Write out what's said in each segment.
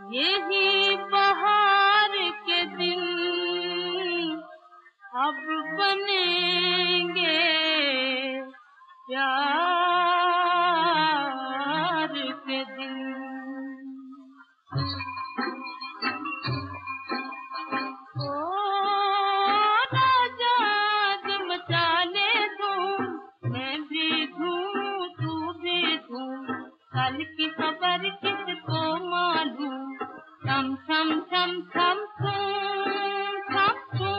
यही बहार के दिन अब बनेंगे प्यार के दिन। ओ राजा मचा ले धूम, मैं भी धूम तू भी धूम, कल की खबर किसको मालूम। थम थम थम थम थम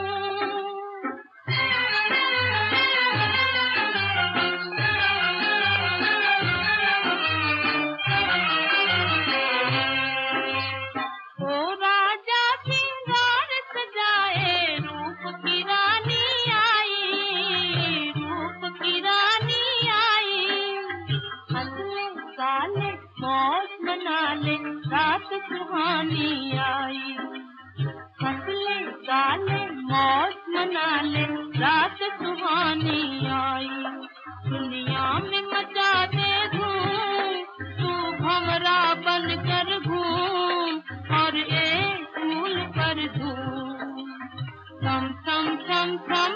मौज मना ले, रात सुहानी आई। हंसले गाले मौज मना ले, रात सुहानी आई। दुनिया में मचा दे धूम, तू भंवरा बन कर घूम, और एक फूल पर धूम। थम थम थम थम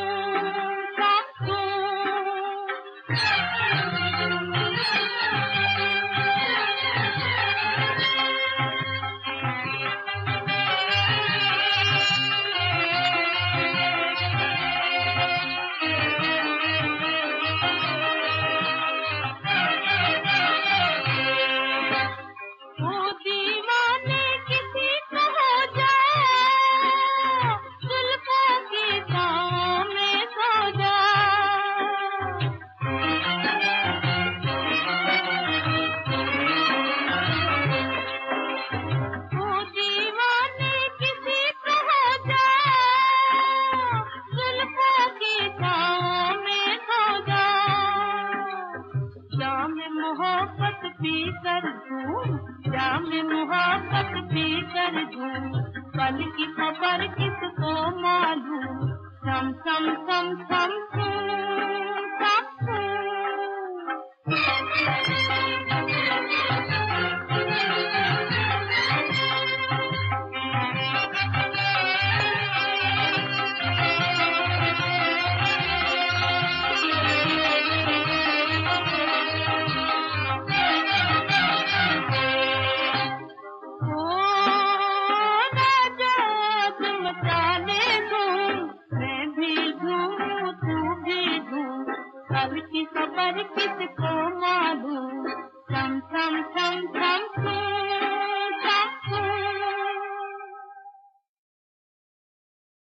मोहब्बत पी कर धूम, जाम मोहब्बत पी कर धूम, कल की खबर किसको मालूम। थम थम थम थम कल की खबर किसको मालूम। थम थम थम थम